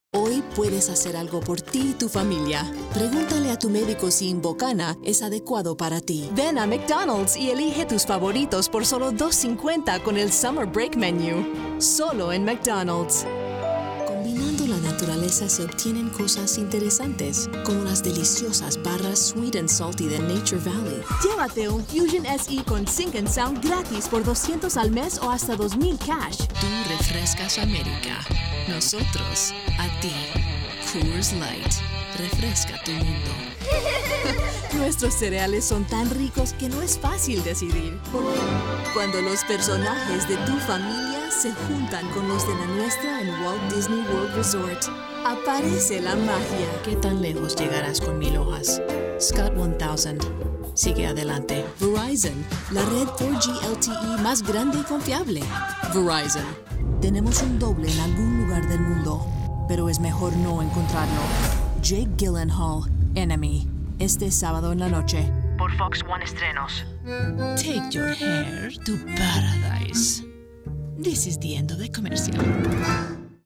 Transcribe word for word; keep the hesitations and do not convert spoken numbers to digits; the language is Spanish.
Hoy puedes hacer algo por ti y tu familia. Pregúntale a tu médico si Invocana es adecuado para ti. Ven a McDonald's y elige tus favoritos por solo dos cincuenta con el Summer Break Menu. Solo en McDonald's. Combinando la naturaleza se obtienen cosas interesantes, como las deliciosas barras Sweet and Salty de Nature Valley. Llévate un Fusion S E con Sync and Sound gratis por doscientos al mes o hasta dos mil cash. Tú refrescas América. Nosotros a ti. Coors Light. Refresca tu mundo. Nuestros cereales son tan ricos que no es fácil decidir. Cuando los personajes de tu familia se juntan con los de la nuestra en Walt Disney World Resort, aparece la magia. ¿Qué tan lejos llegarás con mil hojas? Scott mil. Sigue adelante. Verizon, la red cuatro G L T E más grande y confiable. Verizon. Tenemos un doble en algún lugar del mundo, pero es mejor no encontrarlo. Jake Gyllenhaal, Enemy. Este sábado en la noche. Por Fox One Estrenos. Take your hair to paradise. This is the end of the commercial.